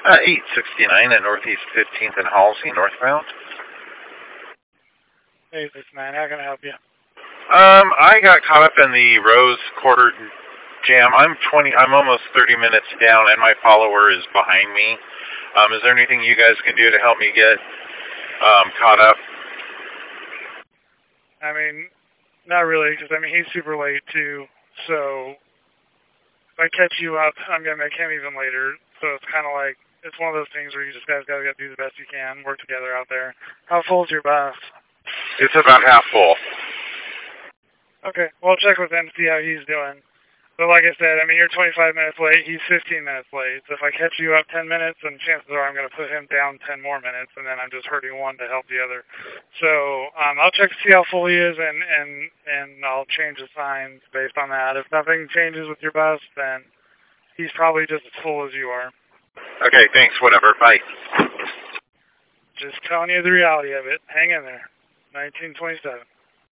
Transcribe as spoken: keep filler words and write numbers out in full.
Uh, eight sixty-nine at Northeast fifteenth and Halsey, northbound. eight sixty-nine, how can I help you? Um, I got caught up in the Rose Quarter jam. I'm twenty. I'm almost thirty minutes down, and my follower is behind me. Um, is there anything you guys can do to help me get um, caught up? I mean, not really, because I mean he's super late too. So if I catch you up, I'm gonna make him even later. So it's kind of like it's one of those things where you just guys gotta do the best you can, work together out there. How full is your bus? It's about half full. Okay, well, check with him, see how he's doing. But like I said, I mean, you're twenty-five minutes late, he's fifteen minutes late. So if I catch you up ten minutes, then chances are I'm going to put him down ten more minutes, and then I'm just hurting one to help the other. So um, I'll check to see how full he is, and, and, and I'll change the signs based on that. If nothing changes with your bus, then he's probably just as full as you are. Okay, thanks, whatever, bye. Just telling you the reality of it. Hang in there. nineteen twenty-seven.